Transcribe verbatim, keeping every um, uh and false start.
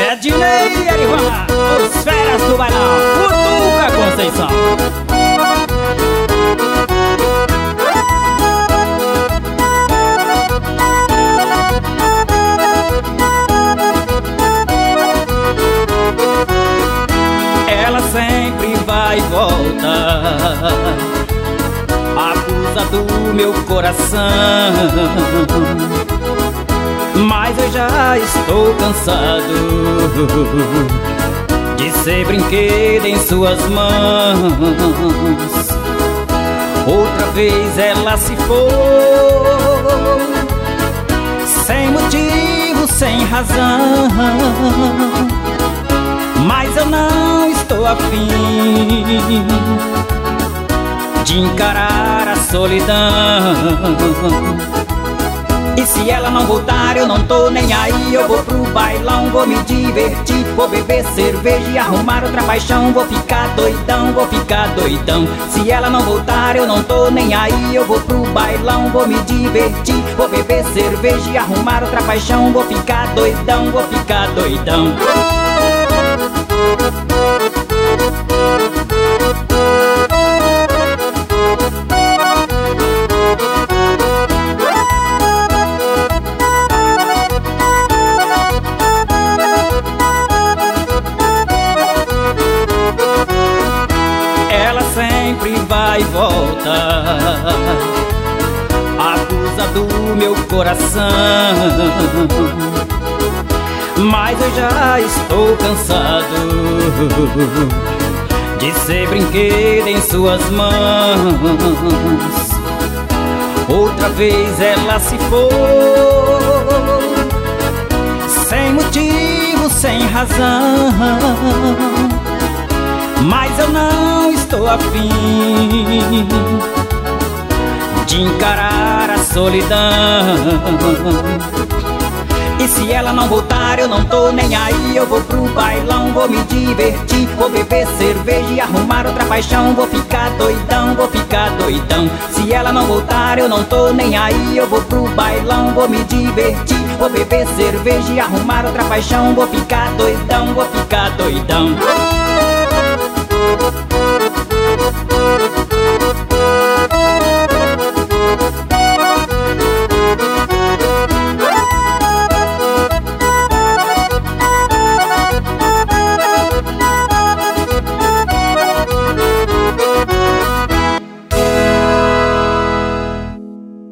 Ednei Arivan, os feras do bailão, Futuca Conceição. Ela sempre vai e volta, acusa do meu coração, mas eu já estou cansado de ser brinquedo em suas mãos. Outra vez ela se foi, sem motivo, sem razão, mas eu não estou afim de encarar a solidão. E se ela não voltar, eu não tô nem aí. Eu vou pro bailão, vou me divertir, vou beber cerveja e arrumar outra paixão. Vou ficar doidão, vou ficar doidão. Se ela não voltar, eu não tô nem aí. Eu vou pro bailão, vou me divertir, vou beber cerveja e arrumar outra paixão. Vou ficar doidão, vou ficar doidão. Ela sempre vai e volta, acusa do meu coração, mas eu já estou cansado de ser brinquedo em suas mãos. Outra vez ela se foi, sem motivo, sem razão, mas eu não estou afim de encarar a solidão. E se ela não voltar, eu não tô nem aí. Eu vou pro bailão, vou me divertir, vou beber cerveja e arrumar outra paixão. Vou ficar doidão, vou ficar doidão. Se ela não voltar, eu não tô nem aí. Eu vou pro bailão, vou me divertir, vou beber cerveja e arrumar outra paixão. Vou ficar doidão, vou ficar doidão.